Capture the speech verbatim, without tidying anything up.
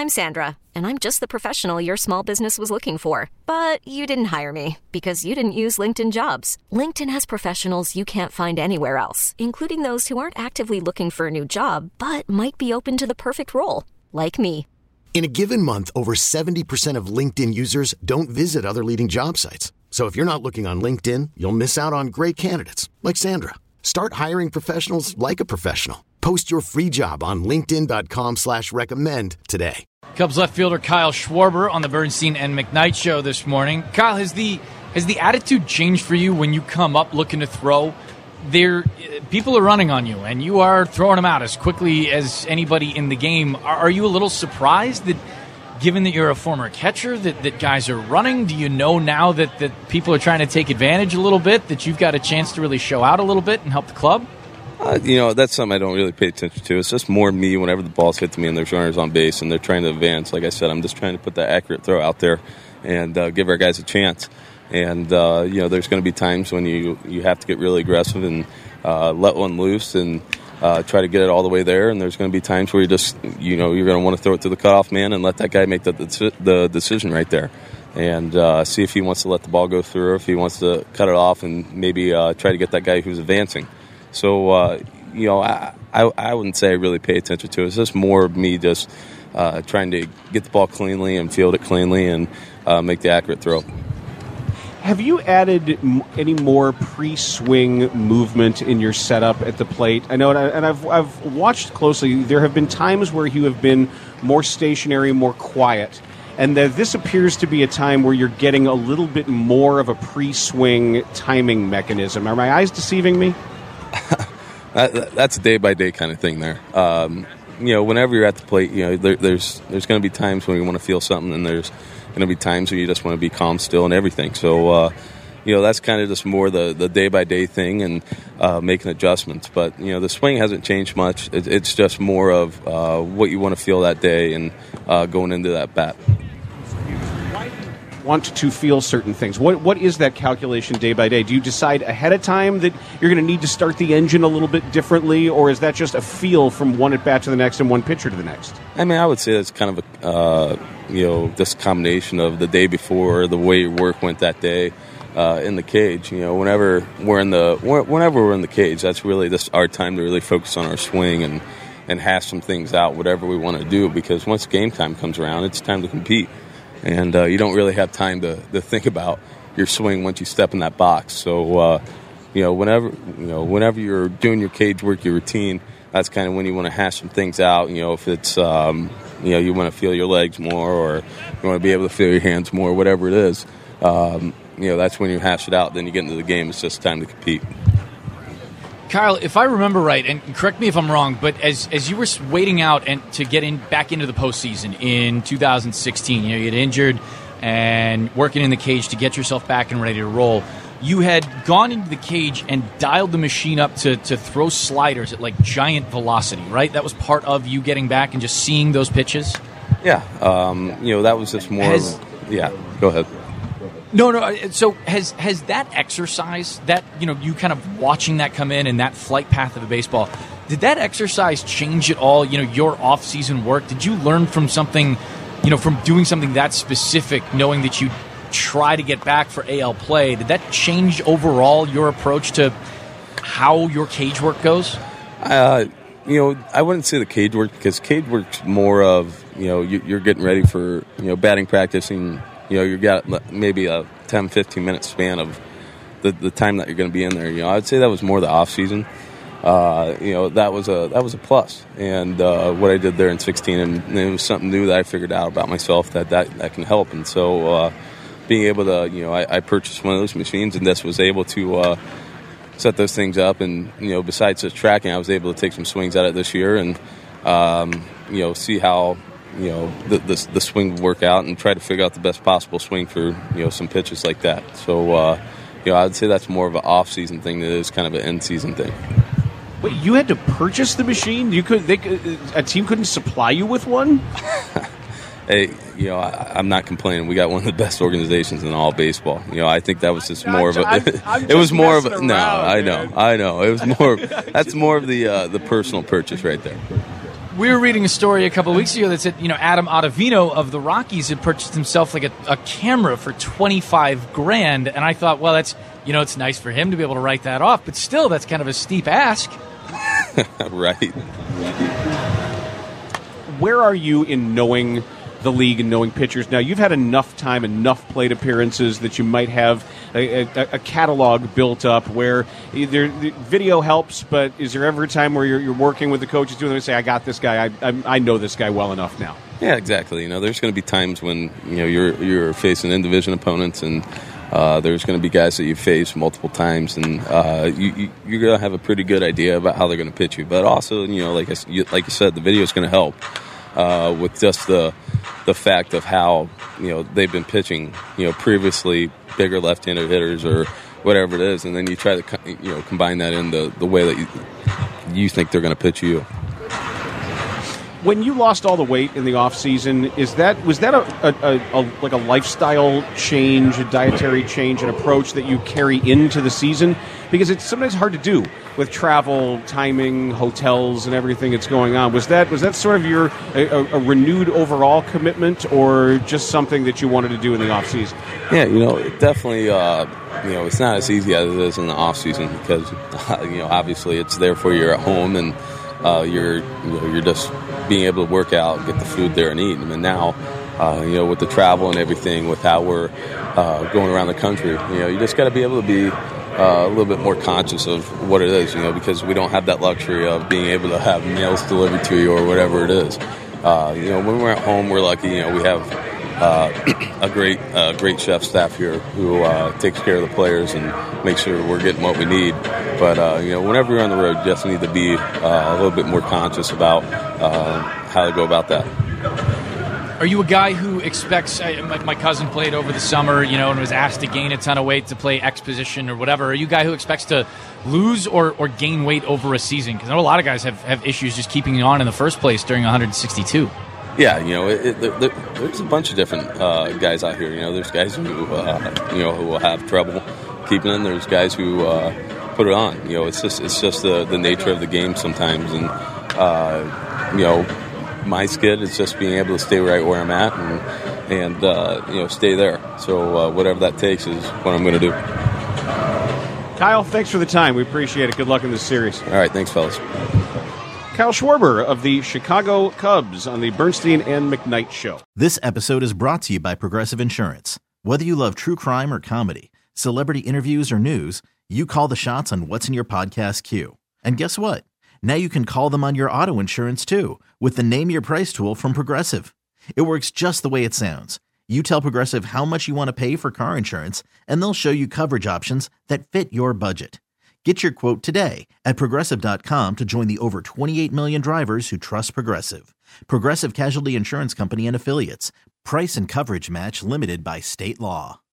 I'm Sandra, and I'm just the professional your small business was looking for. But you didn't hire me because you didn't use LinkedIn Jobs. LinkedIn has professionals you can't find anywhere else, including those who aren't actively looking for a new job, but might be open to the perfect role, like me. In a given month, over seventy percent of LinkedIn users don't visit other leading job sites. So if you're not looking on LinkedIn, you'll miss out on great candidates like Sandra. Start hiring professionals like a professional. Post your free job on linkedin.com slash recommend today. Cubs left fielder Kyle Schwarber on the Bernstein and McKnight show this morning. Kyle, has the has the attitude changed for you when you come up looking to throw? There, people are running on you, and you are throwing them out as quickly as anybody in the game. Are, are you a little surprised that, given that you're a former catcher, that, that guys are running? Do you know now that, that people are trying to take advantage a little bit, that you've got a chance to really show out a little bit and help the club? Uh, you know, that's something I don't really pay attention to. It's just more me whenever the ball's hit to me and there's runners on base and they're trying to advance. Like I said, I'm just trying to put that accurate throw out there and uh, give our guys a chance. And, uh, you know, there's going to be times when you, you have to get really aggressive and uh, let one loose and uh, try to get it all the way there. And there's going to be times where you just, you know, you're going to want to throw it to the cutoff man and let that guy make the, the, the decision right there. And uh, see if he wants to let the ball go through or if he wants to cut it off and maybe uh, try to get that guy who's advancing. So, uh, you know, I, I I wouldn't say I really pay attention to it. It's just more of me just uh, trying to get the ball cleanly and field it cleanly and uh, make the accurate throw. Have you added any more pre-swing movement in your setup at the plate? I know, and I've I've watched closely. There have been times where you have been more stationary, more quiet, and that this appears to be a time where you're getting a little bit more of a pre-swing timing mechanism. Are my eyes deceiving me? that, that's a day-by-day kind of thing there. Um, you know, whenever you're at the plate, you know, there, there's there's going to be times when you want to feel something, and there's going to be times when you just want to be calm still and everything. So, uh, you know, that's kind of just more the, the day-by-day thing and uh, making adjustments. But, you know, the swing hasn't changed much. It, it's just more of uh, what you want to feel that day and uh, going into that bat. Want to feel certain things. What what is that calculation day by day? Do you decide ahead of time that you're going to need to start the engine a little bit differently, or is that just a feel from one at bat to the next and one pitcher to the next? I mean, I would say it's kind of a uh, you know, this combination of the day before, the way your work went that day uh, in the cage. You know, whenever we're in the whenever we're in the cage, that's really just our time to really focus on our swing and and hash some things out, whatever we want to do. Because once game time comes around, it's time to compete. And uh, you don't really have time to, to think about your swing once you step in that box. So, uh, you know, whenever you know, whenever you're doing your cage work, your routine, that's kind of when you want to hash some things out. You know, if it's um, you know, you want to feel your legs more, or you want to be able to feel your hands more, whatever it is. Um, you know, that's when you hash it out. Then you get into the game. It's just time to compete. Kyle, if I remember right, and correct me if I'm wrong, but as as you were waiting out and to get in back into the postseason in two thousand sixteen, you know, you get injured and working in the cage to get yourself back and ready to roll. You had gone into the cage and dialed the machine up to, to throw sliders at like giant velocity, right? That was part of you getting back and just seeing those pitches? Yeah. Um, you know, that was just more Has, of, yeah, go ahead. No, no. So has has that exercise, that, you know, you kind of watching that come in and that flight path of a baseball, did that exercise change at all, you know, your off-season work? Did you learn from something, you know, from doing something that specific, knowing that you try to get back for A L play? Did that change overall your approach to how your cage work goes? Uh, you know, I wouldn't say the cage work, because cage work's more of, you know, you, you're getting ready for, you know, batting practice, and you know, you've got maybe a ten, fifteen minute span of the, the time that you're going to be in there. You know, I'd say that was more the off season. Uh, you know, that was a that was a plus. And uh, what I did there in sixteen, and it was something new that I figured out about myself that that, that can help. And so, uh, being able to, you know, I, I purchased one of those machines and just was able to uh, set those things up. And you know, besides just tracking, I was able to take some swings at it this year and um, you know, see how, you know, the, the the swing would work out and try to figure out the best possible swing for, you know, some pitches like that. So, uh, you know, I'd say that's more of an off-season thing than it is kind of an end-season thing. Wait, you had to purchase the machine? You could, they, a team couldn't supply you with one? Hey, you know, I, I'm not complaining. We got one of the best organizations in all baseball. You know, I think that was just more of a. I'm, I'm it was more of a. around, no, I man. know, I know. It was more. That's more of the uh, the personal purchase right there. We were reading a story a couple of weeks ago that said, you know, Adam Ottavino of the Rockies had purchased himself like a, a camera for twenty-five grand, and I thought, well, that's, you know, it's nice for him to be able to write that off, but still, that's kind of a steep ask. Right. Where are you in knowing the league and knowing pitchers? Now, you've had enough time, enough plate appearances that you might have a, a, a catalog built up where either the video helps, but is there ever a time where you're, you're working with the coaches doing them and say, I got this guy, I, I, I know this guy well enough now? Yeah, exactly. You know, there's going to be times when, you know, you're you're facing in-division opponents, and uh, there's going to be guys that you face multiple times, and uh, you, you, you're going to have a pretty good idea about how they're going to pitch you. But also, you know, like I, you, like you said, the video is going to help uh, with just the the fact of how, you know, they've been pitching, you know, previously bigger left-handed hitters or whatever it is, and then you try to, you know, combine that in the, the way that you, you think they're going to pitch you. When you lost all the weight in the off season, is that was that a, a, a, a like a lifestyle change, a dietary change, an approach that you carry into the season? Because it's sometimes hard to do with travel, timing, hotels, and everything that's going on. Was that was that sort of your a, a renewed overall commitment, or just something that you wanted to do in the off season? Yeah, you know, it definitely. Uh, you know, it's not as easy as it is in the off season because uh, you know, obviously it's there for you at home, and uh, you're you know, you're just being able to work out, get the food there and eat. And now, uh, you know, with the travel and everything, with how we're uh, going around the country, you know, you just got to be able to be uh, a little bit more conscious of what it is, you know, because we don't have that luxury of being able to have meals delivered to you or whatever it is. Uh, you know, when we're at home, we're lucky, you know, we have uh, a great uh, great chef staff here who uh, takes care of the players and makes sure we're getting what we need. But, uh, you know, whenever you're on the road, you just need to be uh, a little bit more conscious about uh, how to go about that. Are you a guy who expects, uh, my, my cousin played over the summer, you know, and was asked to gain a ton of weight to play X position or whatever. Are you a guy who expects to lose or, or gain weight over a season? Because I know a lot of guys have, have issues just keeping on in the first place during one sixty-two. Yeah, you know, it, it, there, there's a bunch of different uh, guys out here. You know, there's guys who, uh, you know, who will have trouble keeping in. There's guys who uh, put it on. You know, it's just it's just the, the nature of the game sometimes. And, uh, you know, my skid is just being able to stay right where I'm at and, and uh, you know, stay there. So uh, whatever that takes is what I'm going to do. Kyle, thanks for the time. We appreciate it. Good luck in this series. All right, thanks, fellas. Kyle Schwarber of the Chicago Cubs on the Bernstein and McKnight Show. This episode is brought to you by Progressive Insurance. Whether you love true crime or comedy, celebrity interviews or news, you call the shots on what's in your podcast queue. And guess what? Now you can call them on your auto insurance too with the Name Your Price tool from Progressive. It works just the way it sounds. You tell Progressive how much you want to pay for car insurance, and they'll show you coverage options that fit your budget. Get your quote today at Progressive dot com to join the over twenty-eight million drivers who trust Progressive. Progressive Casualty Insurance Company and Affiliates. Price and coverage match limited by state law.